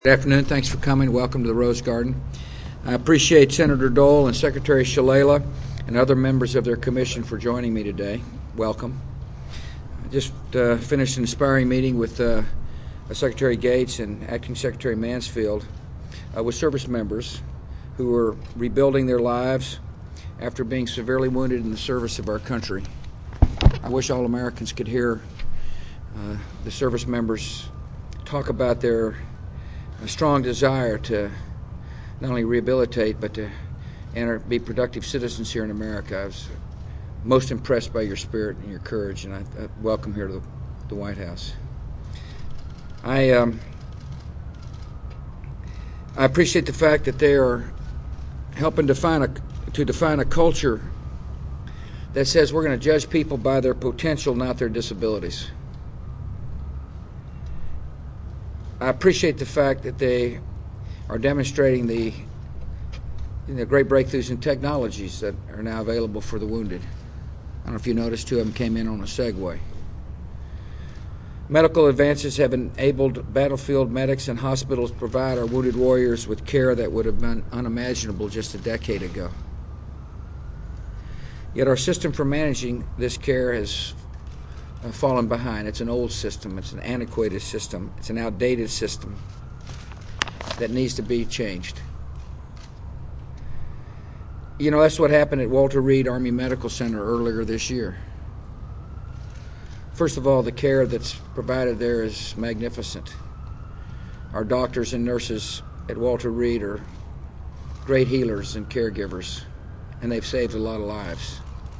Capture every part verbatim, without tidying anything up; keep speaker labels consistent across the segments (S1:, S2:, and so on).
S1: Good afternoon. Thanks for coming. Welcome to the Rose Garden. I appreciate Senator Dole and Secretary Shalala and other members of their commission for joining me today. Welcome. I just uh, finished an inspiring meeting with uh, Secretary Gates and Acting Secretary Mansfield uh, with service members who are rebuilding their lives after being severely wounded in the service of our country. I wish all Americans could hear uh, the service members talk about their a strong desire to not only rehabilitate but to enter, be productive citizens here in America. I was most impressed by your spirit and your courage, and I, I welcome here to the, the White House. I um, I appreciate the fact that they are helping define a, to define a culture that says we're going to judge people by their potential, not their disabilities. I appreciate the fact that they are demonstrating the, the great breakthroughs in technologies that are now available for the wounded. I don't know if you noticed, two of them came in on a Segway. Medical advances have enabled battlefield medics and hospitals to provide our wounded warriors with care that would have been unimaginable just a decade ago. Yet our system for managing this care has Uh, fallen behind. It's an old system. It's an antiquated system. It's an outdated system that needs to be changed. You know, that's what happened at Walter Reed Army Medical Center earlier this year. First of all, the care that's provided there is magnificent. Our doctors and nurses at Walter Reed are great healers and caregivers, and they've saved a lot of lives.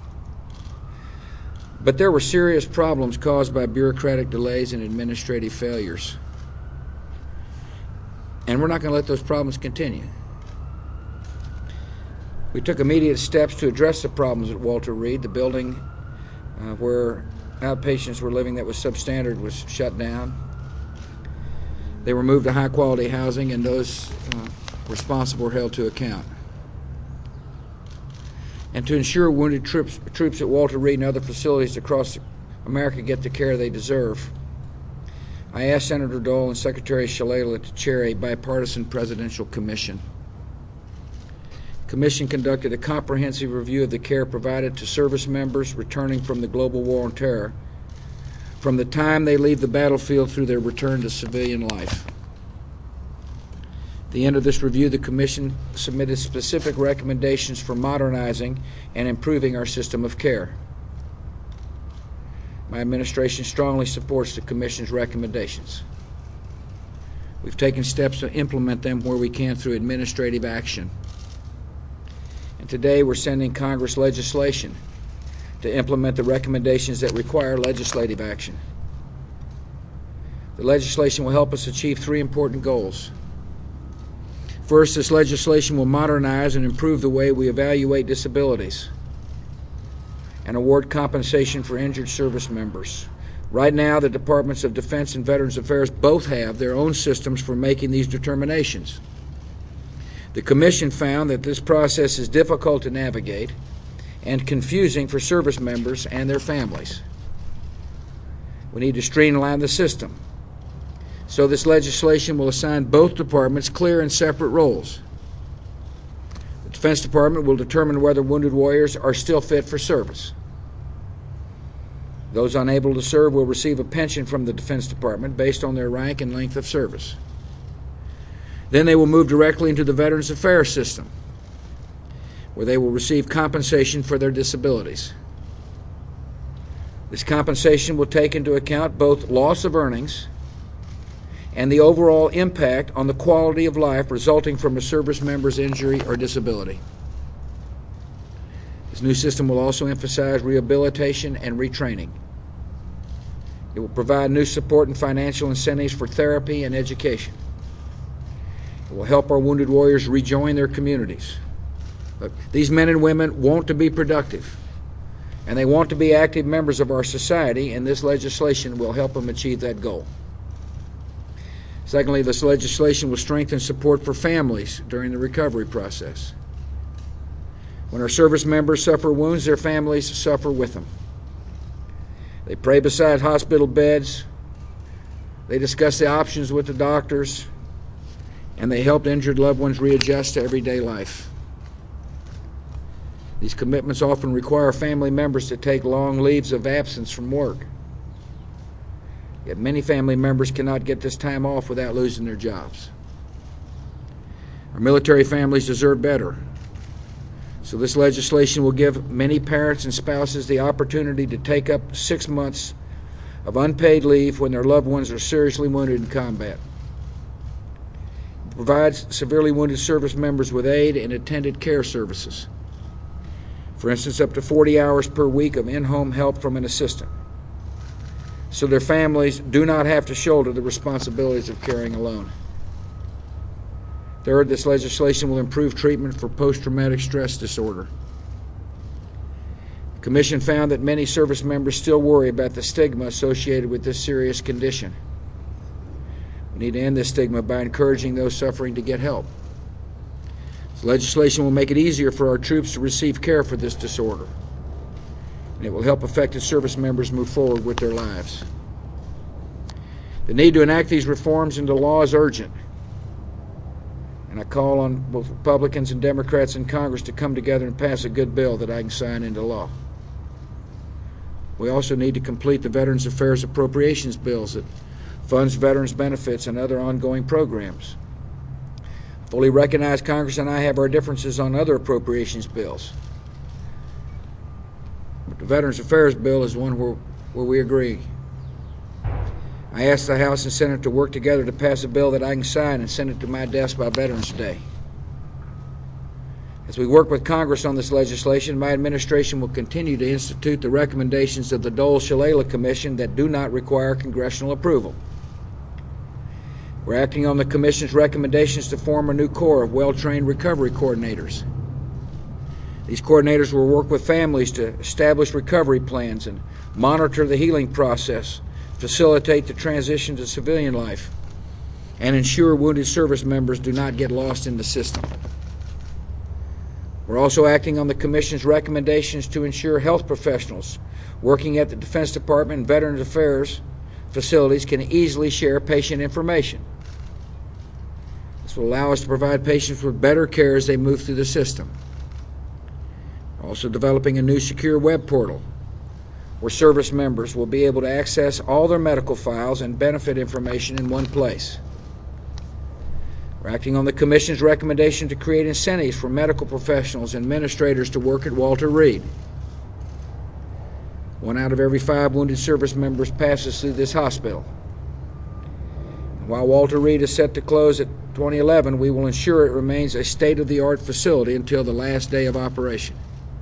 S1: But there were serious problems caused by bureaucratic delays and administrative failures. And we're not going to let those problems continue. We took immediate steps to address the problems at Walter Reed. The building uh, where outpatients were living that was substandard was shut down. They were moved to high-quality housing, and those uh, responsible were held to account. And to ensure wounded troops, troops at Walter Reed and other facilities across America get the care they deserve, I asked Senator Dole and Secretary Shalala to chair a bipartisan presidential commission. The commission conducted a comprehensive review of the care provided to service members returning from the global war on terror, from the time they leave the battlefield through their return to civilian life. At the end of this review, the Commission submitted specific recommendations for modernizing and improving our system of care. My administration strongly supports the Commission's recommendations. We've taken steps to implement them where we can through administrative action. And today we're sending Congress legislation to implement the recommendations that require legislative action. The legislation will help us achieve three important goals. First, this legislation will modernize and improve the way we evaluate disabilities and award compensation for injured service members. Right now, the Departments of Defense and Veterans Affairs both have their own systems for making these determinations. The Commission found that this process is difficult to navigate and confusing for service members and their families. We need to streamline the system. So this legislation will assign both departments clear and separate roles. The Defense Department will determine whether wounded warriors are still fit for service. Those unable to serve will receive a pension from the Defense Department based on their rank and length of service. Then they will move directly into the Veterans Affairs system, where they will receive compensation for their disabilities. This compensation will take into account both loss of earnings and the overall impact on the quality of life resulting from a service member's injury or disability. This new system will also emphasize rehabilitation and retraining. It will provide new support and financial incentives for therapy and education. It will help our wounded warriors rejoin their communities. Look, these men and women want to be productive, and they want to be active members of our society, and this legislation will help them achieve that goal. Secondly, this legislation will strengthen support for families during the recovery process. When our service members suffer wounds, their families suffer with them. They pray beside hospital beds. They discuss the options with the doctors. and they helped injured loved ones readjust to everyday life. These commitments often require family members to take long leaves of absence from work. Yet many family members cannot get this time off without losing their jobs. Our military families deserve better. So this legislation will give many parents and spouses the opportunity to take up six months of unpaid leave when their loved ones are seriously wounded in combat. It provides severely wounded service members with aid and attended care services. For instance, up to forty hours per week of in-home help from an assistant, so their families do not have to shoulder the responsibilities of caring alone. Third, this legislation will improve treatment for post-traumatic stress disorder. The Commission found that many service members still worry about the stigma associated with this serious condition. We need to end this stigma by encouraging those suffering to get help. This legislation will make it easier for our troops to receive care for this disorder, and it will help affected service members move forward with their lives. The need to enact these reforms into law is urgent, and I call on both Republicans and Democrats in Congress to come together and pass a good bill that I can sign into law. We also need to complete the Veterans Affairs appropriations bills that funds veterans' benefits and other ongoing programs. I fully recognize Congress and I have our differences on other appropriations bills, but the Veterans Affairs bill is one where, where we agree. I asked the House and Senate to work together to pass a bill that I can sign and send it to my desk by Veterans Day. As we work with Congress on this legislation, my administration will continue to institute the recommendations of the Dole-Shalala Commission that do not require congressional approval. We're acting on the Commission's recommendations to form a new corps of well-trained recovery coordinators. These coordinators will work with families to establish recovery plans and monitor the healing process, facilitate the transition to civilian life, and ensure wounded service members do not get lost in the system. We're also acting on the Commission's recommendations to ensure health professionals working at the Defense Department and Veterans Affairs facilities can easily share patient information. This will allow us to provide patients with better care as they move through the system. We're also developing a new secure web portal where service members will be able to access all their medical files and benefit information in one place. We're acting on the Commission's recommendation to create incentives for medical professionals and administrators to work at Walter Reed. One out of every five wounded service members passes through this hospital. And while Walter Reed is set to close at twenty eleven, we will ensure it remains a state-of-the-art facility until the last day of operation.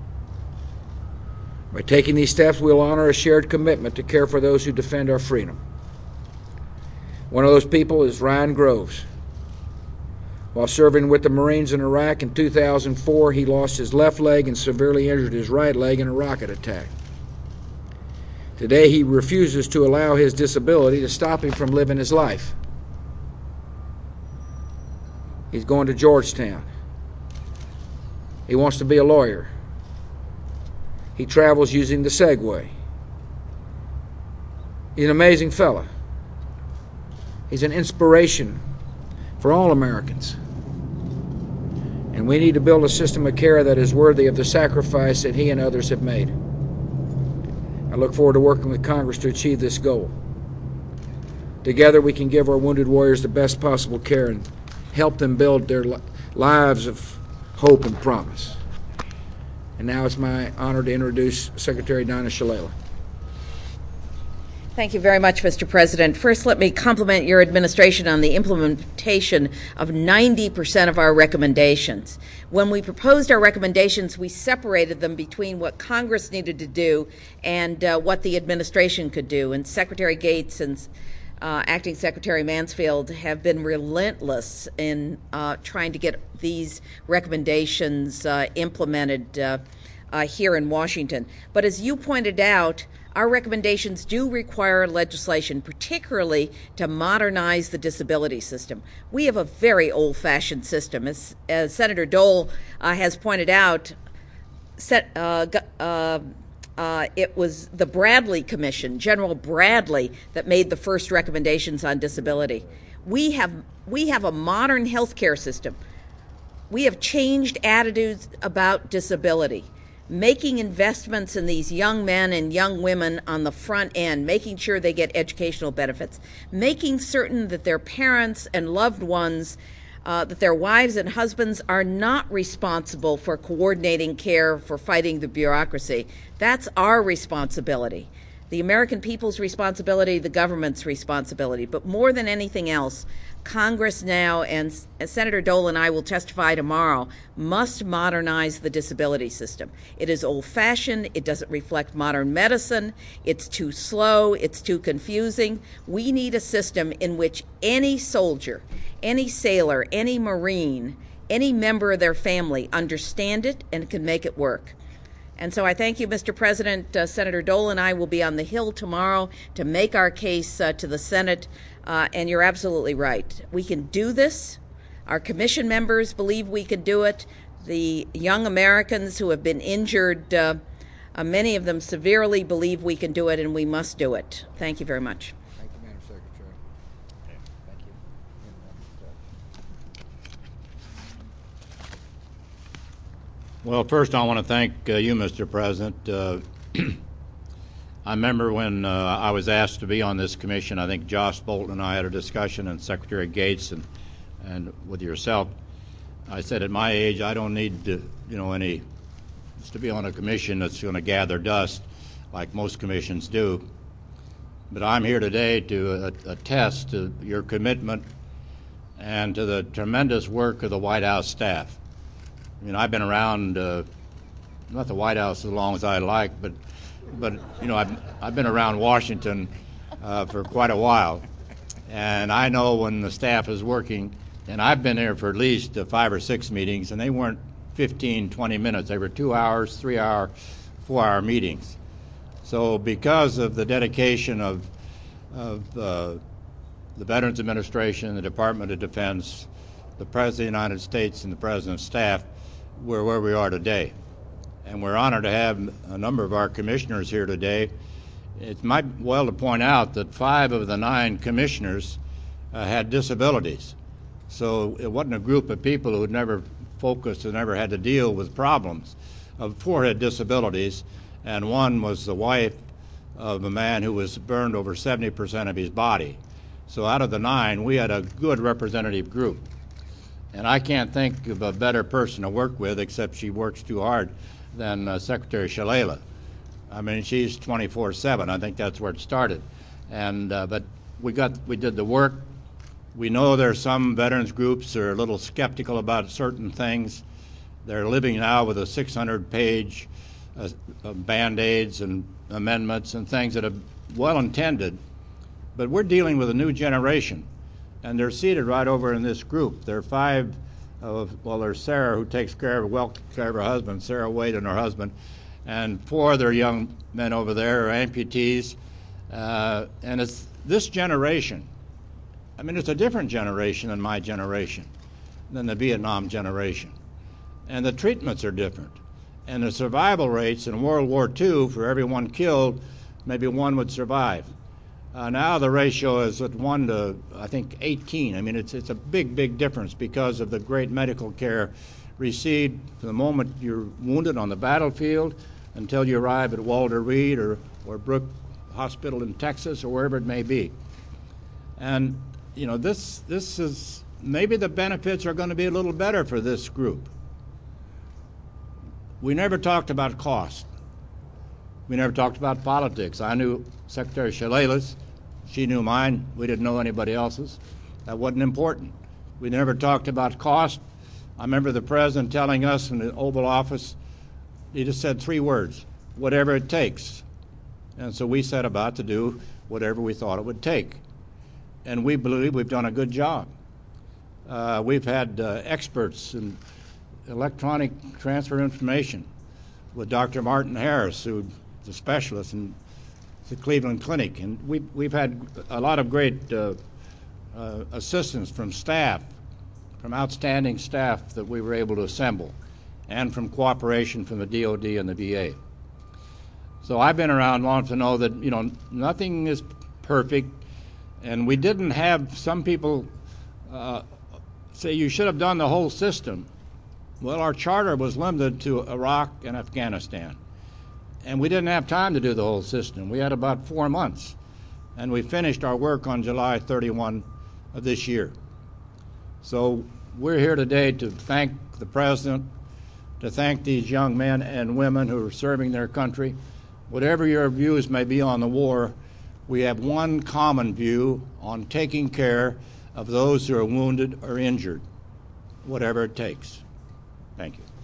S1: By taking these steps, we'll honor a shared commitment to care for those who defend our freedom. One of those people is Ryan Groves. While serving with the Marines in Iraq in two thousand four, he lost his left leg and severely injured his right leg in a rocket attack. Today, he refuses to allow his disability to stop him from living his life. He's going to Georgetown. He wants to be a lawyer. He travels using the Segway. He's an amazing fella. He's an inspiration for all Americans. And we need to build a system of care that is worthy of the sacrifice that he and others have made. I look forward to working with Congress to achieve this goal. Together we can give our wounded warriors the best possible care and help them build their li- lives of hope and promise. And now it's my honor to introduce Secretary Donna Shalala.
S2: Thank you very much, Mister President. First, let me compliment your administration on the implementation of ninety percent of our recommendations. When we proposed our recommendations, we separated them between what Congress needed to do and uh, what the administration could do. And Secretary Gates and uh, Acting Secretary Mansfield have been relentless in uh, trying to get these recommendations uh, implemented uh, uh, here in Washington. But as you pointed out, our recommendations do require legislation, particularly to modernize the disability system. We have a very old-fashioned system. As, as Senator Dole uh, has pointed out, set, uh, uh, uh, it was the Bradley Commission, General Bradley, that made the first recommendations on disability. We have We have a modern healthcare system. We have changed attitudes about disability, making investments in these young men and young women on the front end, making sure they get educational benefits, making certain that their parents and loved ones, uh, that their wives and husbands are not responsible for coordinating care, for fighting the bureaucracy. That's our responsibility. The American people's responsibility, the government's responsibility. But more than anything else, Congress now, and Senator Dole and I will testify tomorrow, must modernize the disability system. It is old-fashioned. It doesn't reflect modern medicine. It's too slow. It's too confusing. We need a system in which any soldier, any sailor, any Marine, any member of their family understand it and can make it work. And so I thank you, Mister President. Uh, Senator Dole and I will be on the Hill tomorrow to make our case uh, to the Senate. Uh, and you're absolutely right. We can do this. Our commission members believe we can do it. The young Americans who have been injured, uh, uh, many of them severely, believe we can do it, and we must do it. Thank you very much.
S1: Thank you, Madam Secretary. Okay. Thank you.
S3: Well, first I want to thank uh, you, Mister President. Uh, I remember when uh, I was asked to be on this commission, I think Josh Bolton and I had a discussion, and Secretary Gates and, and with yourself. I said at my age I don't need to, you know, any to be on a commission that's going to gather dust like most commissions do. But I'm here today to uh, attest to your commitment and to the tremendous work of the White House staff. I mean, I've been around, uh, not the White House as long as I like, but, but you know, I've, I've been around Washington uh, for quite a while. And I know when the staff is working, and I've been there for at least uh, five or six meetings, and they weren't fifteen, twenty minutes. They were two hours, three hour, four hour meetings. So because of the dedication of, of uh, the Veterans Administration, the Department of Defense, the President of the United States, and the President's staff, we're where we are today. And we're honored to have a number of our commissioners here today. It might well to point out that five of the nine commissioners uh, had disabilities. So it wasn't a group of people who had never focused and never had to deal with problems. Uh, four had disabilities, and one was the wife of a man who was burned over seventy percent of his body. So out of the nine, we had a good representative group. And I can't think of a better person to work with, except she works too hard, than uh, Secretary Shalala. I mean, she's twenty-four seven. I think that's where it started. And uh, but we got we did the work. We know there are some veterans groups that are a little skeptical about certain things. They're living now with a six hundred page uh, uh, Band-Aids and amendments and things that are well intended. But we're dealing with a new generation. And they're seated right over in this group. There are five, of, well, there's Sarah, who takes care of, well, care of her husband, Sarah Wade and her husband, and four other young men over there are amputees. Uh, and it's this generation. I mean, it's a different generation than my generation, than the Vietnam generation. And the treatments are different. And the survival rates in World War Two, for every one killed, maybe one would survive. Uh, now the ratio is at one to, I think, eighteen. I mean, it's it's a big, big difference because of the great medical care received from the moment you're wounded on the battlefield until you arrive at Walter Reed or, or Brooke Hospital in Texas or wherever it may be. And, you know, this this is, maybe the benefits are going to be a little better for this group. We never talked about cost. We never talked about politics. I knew Secretary Shalala's. She knew mine. We didn't know anybody else's. That wasn't important. We never talked about cost. I remember the president telling us in the Oval Office, he just said three words, whatever it takes. And so we set about to do whatever we thought it would take. And we believe we've done a good job. Uh, we've had uh, experts in electronic transfer information with Doctor Martin Harris, who's a specialist in the Cleveland Clinic. And we've, we've had a lot of great uh, uh, assistance from staff, from outstanding staff that we were able to assemble, and from cooperation from the D O D and the V A. So I've been around long to know that, you know, nothing is perfect, and we didn't have, some people uh, say you should have done the whole system. Well, our charter was limited to Iraq and Afghanistan, and we didn't have time to do the whole system. We had about four months, and we finished our work on July thirty-first of this year. So we're here today to thank the President, to thank these young men and women who are serving their country. Whatever your views may be on the war, we have one common view on taking care of those who are wounded or injured, whatever it takes. Thank you.